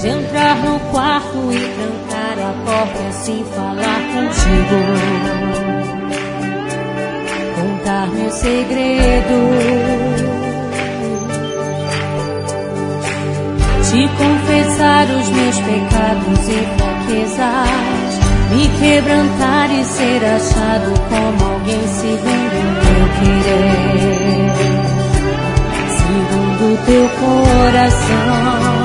de entrar no quarto e trancar a porta e assim falar contigo, contar meu segredo, te confessar os meus pecados e fraquezas, me quebrantar e ser achado como alguém segundo o meu querer, segundo o teu coração.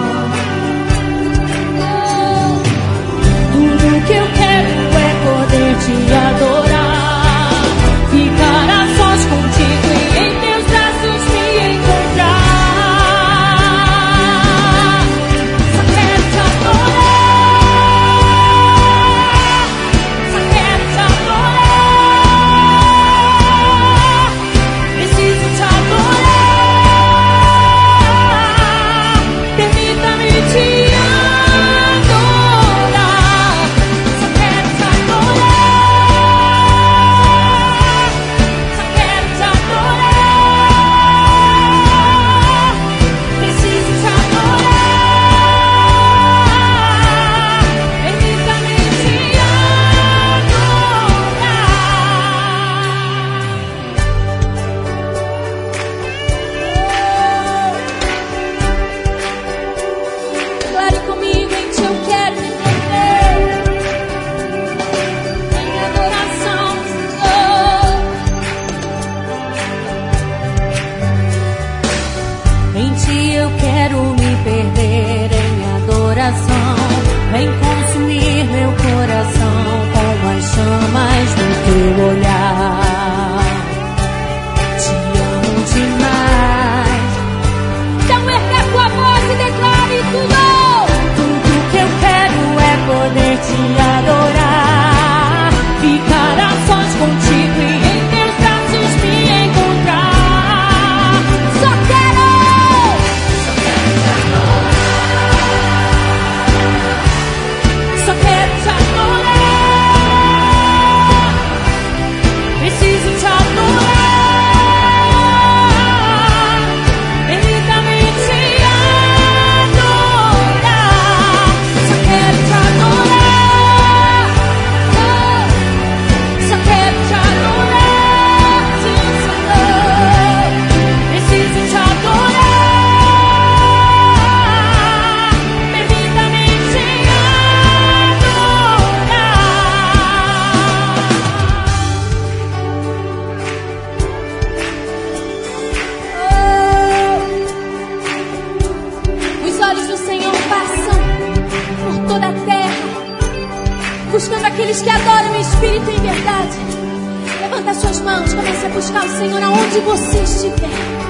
Tudo que eu quero é poder te adorar, ficar a sós contigo e em teus braços me encontrar. Só quero te adorar, só quero te adorar, preciso te adorar, permita-me te vem consumir meu coração com as chamas do teu olhar. Te amo demais. Então erga a tua voz e declare tudo. Tudo que eu quero é poder te adorar, ficar a sós contigo e em teus braços me encontrar. Só quero te adorar, só quero te adorar, preciso te adorar, permita-me te adorar. Só quero te adorar, só quero te adorar, preciso te adorar, permita-me te Os olhos do Senhor passam por toda a terra, buscando aqueles que adoram em espírito e em verdade. Levanta suas mãos, comece a buscar o Senhor aonde você estiver.